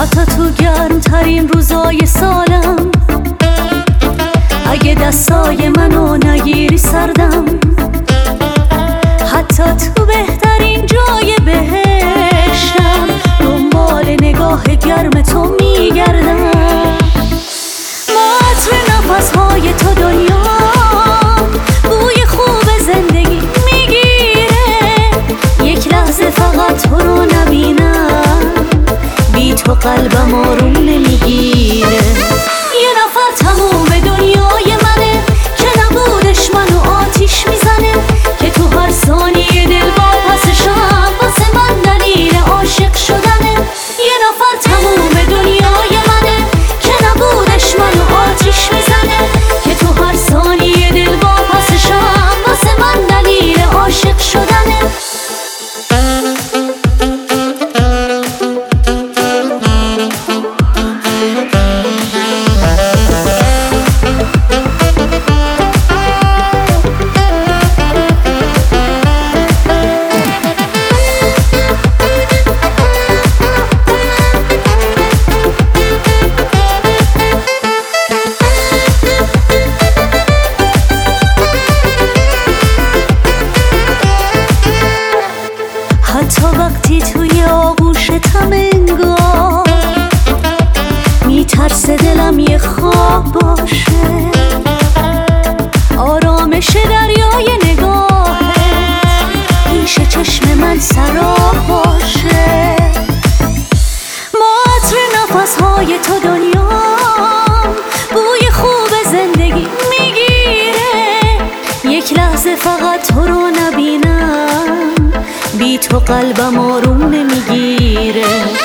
حتی تو گرم ترین روزای سالم، اگه دستای منو نگیری سردم، حتی تو بهترین جای بهشتم دنبال نگاه گرم تو میگردم. عطر نفسهای تو دنیام، بوی خوب زندگی میگیره، یک لحظه فقط تو رو نبینم، بی تو قلبم آروم نمیگیره. یه نفر تموم دنیای منه که نبودش منو آتیش میزنه، که تو هر ثانیه دل واپسشم واسه من دلیل عاشق شدنه. یه نفر تموم دنیای منه که نبودش منو آتیش میزنه، که تو هر ثانیه دل واپسشم واسه من دلیل عاشق شدنه. حتی وقتی توی آغوشتم انگار میترسه دلم یه خواب باشه، آرامش دریای نگاهت پیش چشم من سراب باشه. با عطر نفسهای تو دنیام، بوی خوب زندگی میگیره، یک لحظه فقط تو رو نبینم، بی تو قلبم آروم نمیگیره.